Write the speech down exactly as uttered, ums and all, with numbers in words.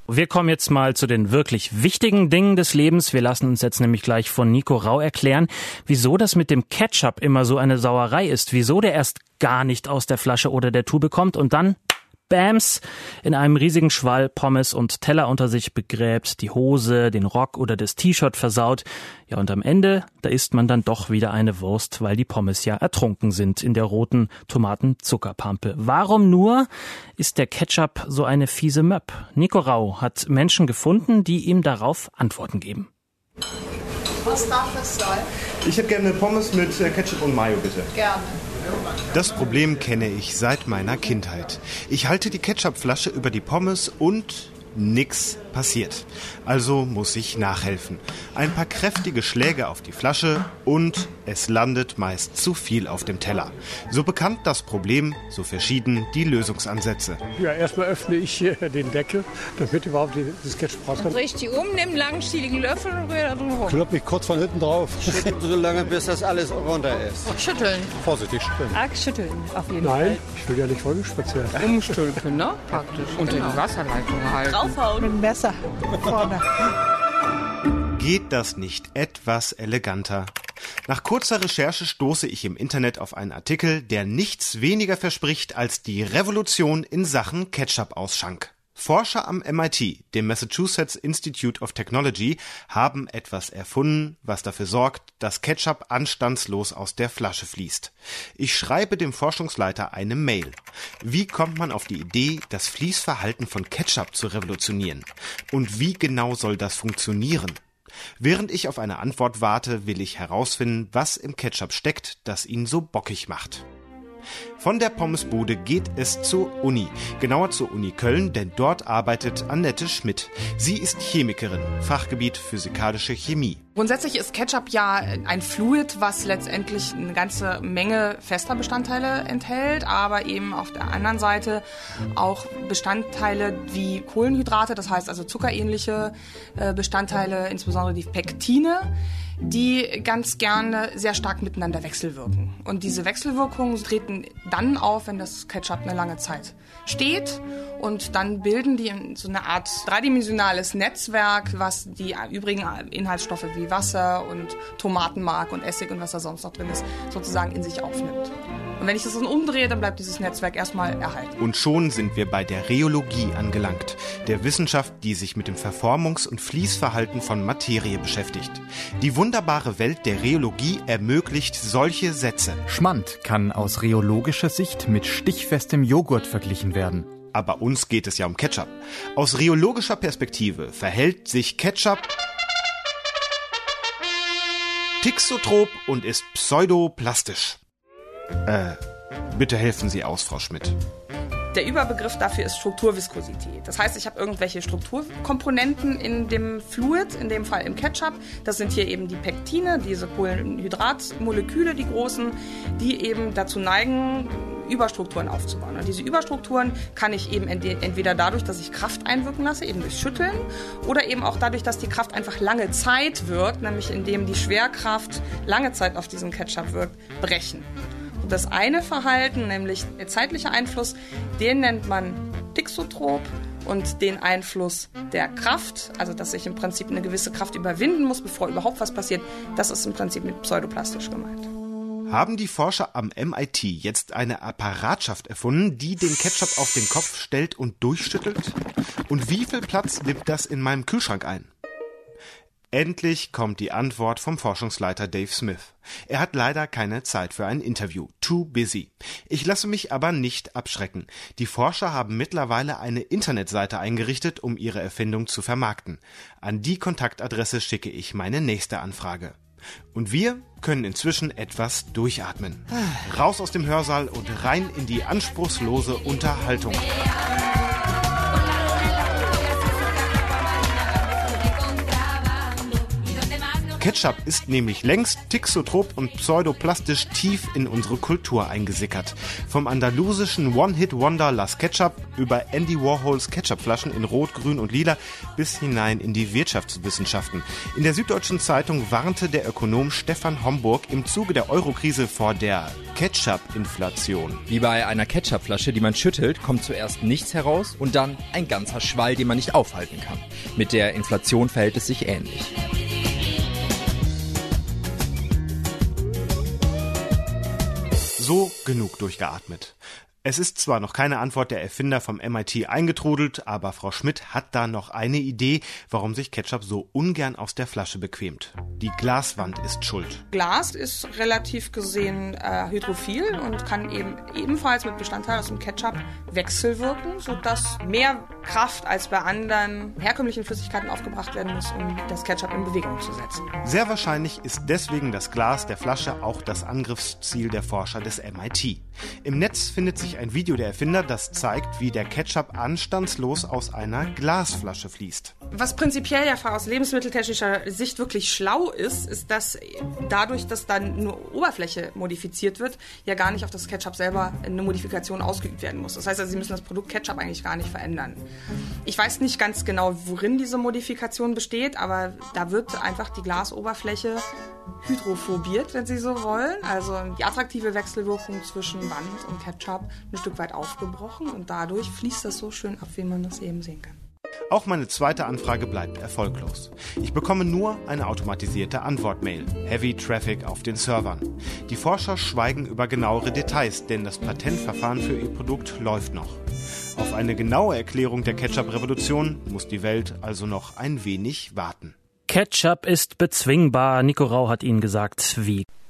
Wir kommen jetzt mal zu den wirklich wichtigen Dingen des Lebens. Wir lassen uns jetzt nämlich gleich von Nico Rau erklären, wieso das mit dem Ketchup immer so eine Sauerei ist, wieso der erst gar nicht aus der Flasche oder der Tube kommt und dann Bams, in einem riesigen Schwall Pommes und Teller unter sich begräbt, die Hose, den Rock oder das T-Shirt versaut. Ja, und am Ende, da isst man dann doch wieder eine Wurst, weil die Pommes ja ertrunken sind in der roten Tomatenzuckerpampe. Warum nur ist der Ketchup so eine fiese Möpp? Nico Rau hat Menschen gefunden, die ihm darauf Antworten geben. Was darf das sein? Ich hätte gerne Pommes mit Ketchup und Mayo, bitte. Gerne. Das Problem kenne ich seit meiner Kindheit. Ich halte die Ketchupflasche über die Pommes und nix passiert. Also muss ich nachhelfen. Ein paar kräftige Schläge auf die Flasche und es landet meist zu viel auf dem Teller. So bekannt das Problem, so verschieden die Lösungsansätze. Ja, erstmal öffne ich hier den Deckel, damit überhaupt das Ketchup rauskommt. Dreh ich die um, nehme einen langstieligen Löffel und rühre da drum rum. Klopp mich kurz von hinten drauf. Schütteln so lange, bis das alles runter ist. Schütteln. Vorsichtig schütteln. Arg schütteln, auf jeden Nein, Fall. ich will ja nicht vollgespritzt werden. Umstülpen, ne? Praktisch. Und genau. In die Wasserleitung halten. Draufhauen. Mit dem Messer. Vorne. Geht das nicht etwas eleganter? Nach kurzer Recherche stoße ich im Internet auf einen Artikel, der nichts weniger verspricht als die Revolution in Sachen Ketchup-Ausschank. Forscher am M I T, dem Massachusetts Institute of Technology, haben etwas erfunden, was dafür sorgt, dass Ketchup anstandslos aus der Flasche fließt. Ich schreibe dem Forschungsleiter eine Mail. Wie kommt man auf die Idee, das Fließverhalten von Ketchup zu revolutionieren? Und wie genau soll das funktionieren? Während ich auf eine Antwort warte, will ich herausfinden, was im Ketchup steckt, das ihn so bockig macht. Von der Pommesbude geht es zur Uni, genauer zur Uni Köln, denn dort arbeitet Annette Schmidt. Sie ist Chemikerin, Fachgebiet physikalische Chemie. Grundsätzlich ist Ketchup ja ein Fluid, was letztendlich eine ganze Menge fester Bestandteile enthält, aber eben auf der anderen Seite auch Bestandteile wie Kohlenhydrate, das heißt also zuckerähnliche Bestandteile, insbesondere die Pektine, die ganz gerne sehr stark miteinander wechselwirken. Und diese Wechselwirkungen treten dann auf, wenn das Ketchup eine lange Zeit steht. Und dann bilden die so eine Art dreidimensionales Netzwerk, was die übrigen Inhaltsstoffe wie Wasser und Tomatenmark und Essig und was da sonst noch drin ist, sozusagen in sich aufnimmt. Und wenn ich das dann umdrehe, dann bleibt dieses Netzwerk erstmal erhalten. Und schon sind wir bei der Rheologie angelangt, der Wissenschaft, die sich mit dem Verformungs- und Fließverhalten von Materie beschäftigt. Die wunderbare Welt der Rheologie ermöglicht solche Sätze. Schmand kann aus rheologischer Sicht mit stichfestem Joghurt verglichen werden. Aber uns geht es ja um Ketchup. Aus rheologischer Perspektive verhält sich Ketchup thixotrop und ist pseudoplastisch. Äh, bitte helfen Sie aus, Frau Schmidt. Der Überbegriff dafür ist Strukturviskosität. Das heißt, ich habe irgendwelche Strukturkomponenten in dem Fluid, in dem Fall im Ketchup. Das sind hier eben die Pektine, diese Kohlenhydratmoleküle, die großen, die eben dazu neigen, Überstrukturen aufzubauen. Und diese Überstrukturen kann ich eben entweder dadurch, dass ich Kraft einwirken lasse, eben durch Schütteln, oder eben auch dadurch, dass die Kraft einfach lange Zeit wirkt, nämlich indem die Schwerkraft lange Zeit auf diesen Ketchup wirkt, brechen. Und das eine Verhalten, nämlich der zeitliche Einfluss, den nennt man thixotrop, und den Einfluss der Kraft, also dass ich im Prinzip eine gewisse Kraft überwinden muss, bevor überhaupt was passiert, das ist im Prinzip mit pseudoplastisch gemeint. Haben die Forscher am M I T jetzt eine Apparatschaft erfunden, die den Ketchup auf den Kopf stellt und durchschüttelt? Und wie viel Platz nimmt das in meinem Kühlschrank ein? Endlich kommt die Antwort vom Forschungsleiter Dave Smith. Er hat leider keine Zeit für ein Interview. Too busy. Ich lasse mich aber nicht abschrecken. Die Forscher haben mittlerweile eine Internetseite eingerichtet, um ihre Erfindung zu vermarkten. An die Kontaktadresse schicke ich meine nächste Anfrage. Und wir können inzwischen etwas durchatmen. Raus aus dem Hörsaal und rein in die anspruchslose Unterhaltung. Ketchup ist nämlich längst tixotrop und pseudoplastisch tief in unsere Kultur eingesickert. Vom andalusischen One-Hit-Wonder Las Ketchup über Andy Warhols Ketchupflaschen in Rot, Grün und Lila bis hinein in die Wirtschaftswissenschaften. In der Süddeutschen Zeitung warnte der Ökonom Stefan Homburg im Zuge der Eurokrise vor der Ketchup-Inflation. Wie bei einer Ketchupflasche, die man schüttelt, kommt zuerst nichts heraus und dann ein ganzer Schwall, den man nicht aufhalten kann. Mit der Inflation verhält es sich ähnlich. So, genug durchgeatmet. Es ist zwar noch keine Antwort der Erfinder vom M I T eingetrudelt, aber Frau Schmidt hat da noch eine Idee, warum sich Ketchup so ungern aus der Flasche bequemt. Die Glaswand ist schuld. Glas ist relativ gesehen äh, hydrophil und kann eben ebenfalls mit Bestandteilen aus dem Ketchup wechselwirken, sodass mehr Kraft als bei anderen herkömmlichen Flüssigkeiten aufgebracht werden muss, um das Ketchup in Bewegung zu setzen. Sehr wahrscheinlich ist deswegen das Glas der Flasche auch das Angriffsziel der Forscher des M I T. Im Netz findet sich ein Video der Erfinder, das zeigt, wie der Ketchup anstandslos aus einer Glasflasche fließt. Was prinzipiell ja aus lebensmitteltechnischer Sicht wirklich schlau ist, ist, dass dadurch, dass dann nur Oberfläche modifiziert wird, ja gar nicht auf das Ketchup selber eine Modifikation ausgeübt werden muss. Das heißt also, Sie müssen das Produkt Ketchup eigentlich gar nicht verändern. Ich weiß nicht ganz genau, worin diese Modifikation besteht, aber da wird einfach die Glasoberfläche hydrophobiert, wenn Sie so wollen. Also die attraktive Wechselwirkung zwischen Wand und Ketchup ein Stück weit aufgebrochen und dadurch fließt das so schön ab, wie man das eben sehen kann. Auch meine zweite Anfrage bleibt erfolglos. Ich bekomme nur eine automatisierte Antwortmail. Heavy Traffic auf den Servern. Die Forscher schweigen über genauere Details, denn das Patentverfahren für ihr Produkt läuft noch. Auf eine genaue Erklärung der Ketchup-Revolution muss die Welt also noch ein wenig warten. Ketchup ist bezwingbar. Nico Rau hat Ihnen gesagt, wie.